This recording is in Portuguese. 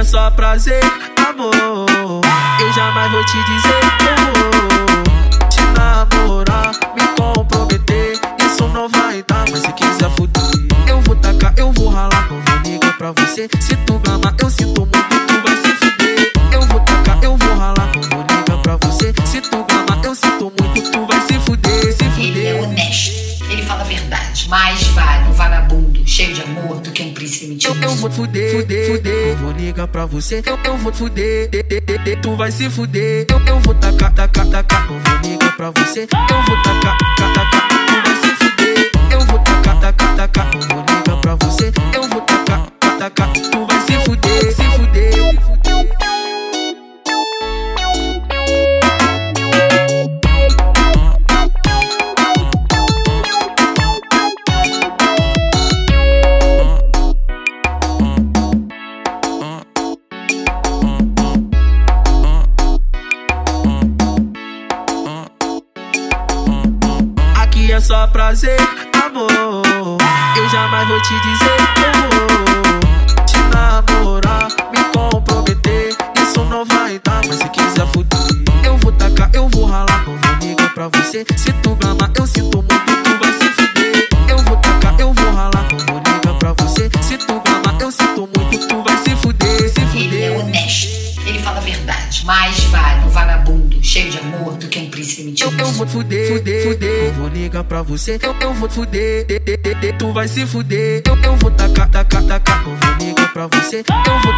só prazer, amor. Eu jamais vou te dizer que eu vou te namorar, me comprometer. Isso não vai dar, mas se quiser fuder, eu vou tacar, eu vou ralar, não vou ligar pra você. Se tu gama, eu sinto muito, tu vai se fuder. Eu vou tacar, eu vou ralar, não vou ligar pra você. Se tu gama, eu sinto muito, tu vai se fuder, se fuder. Ele é honesto, ele fala a verdade. Mais vale um vagabundo cheio de amor do que um príncipe mentiroso. Eu vou fuder, fuder, vou ligar pra você. Eu vou fuder, tu vai se fuder. Eu vou tacar, não vou ligar pra você. Eu vou tacar, tu vai se fuder. Eu vou tacar, não vou ligar pra você. Eu vou tacar, tu vai se fuder, se fuder. É só prazer, amor. Eu jamais vou te dizer que eu vou te namorar, me comprometer. Isso não vai dar, mas se quiser fuder, eu vou tacar, eu vou ralar, não vou ligar pra você. Se tu gama, eu sinto muito, tu vai se fuder. Eu vou tacar, eu vou ralar, não vou ligar pra você. Se tu gama, eu sinto muito, tu vai se fuder, se fuder. Ele é honesto, ele fala a verdade. Mais vale um vagabundo cheio de amor do que um príncipe mentiroso. Eu vou fuder, vou ligar pra você. Eu vou fuder, tu vai se fuder. Eu vou tacar, não vou ligar pra você. Eu vou